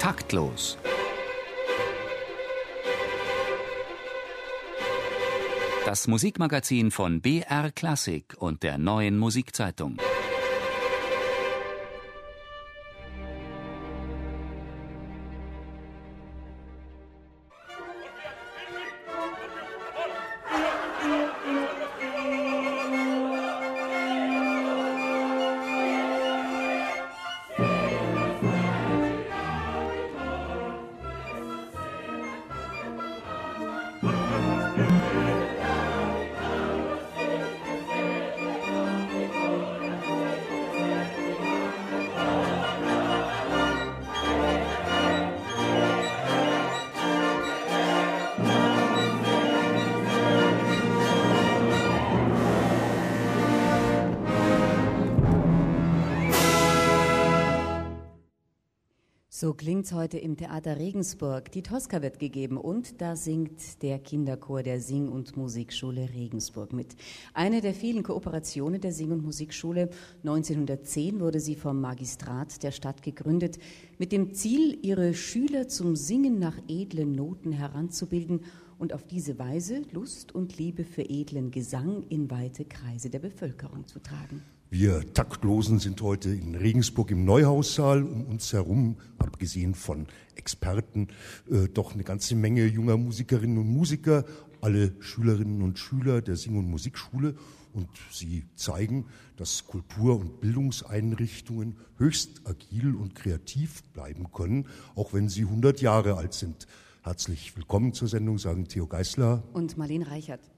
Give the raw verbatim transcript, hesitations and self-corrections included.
Taktlos. Das Musikmagazin von B R Klassik und der Neuen Musikzeitung. So klingt's heute im Theater Regensburg. Die Tosca wird gegeben und da singt der Kinderchor der Sing- und Musikschule Regensburg mit. Eine der vielen Kooperationen der Sing- und Musikschule. neunzehnhundertzehn wurde sie vom Magistrat der Stadt gegründet, mit dem Ziel, ihre Schüler zum Singen nach edlen Noten heranzubilden und auf diese Weise Lust und Liebe für edlen Gesang in weite Kreise der Bevölkerung zu tragen. Wir Taktlosen sind heute in Regensburg im Neuhaussaal. Um uns herum, abgesehen von Experten, äh, doch eine ganze Menge junger Musikerinnen und Musiker, alle Schülerinnen und Schüler der Sing- und Musikschule. Und sie zeigen, dass Kultur- und Bildungseinrichtungen höchst agil und kreativ bleiben können, auch wenn sie hundert Jahre alt sind. Herzlich willkommen zur Sendung, sagen Theo Geisler und Marlene Reichert.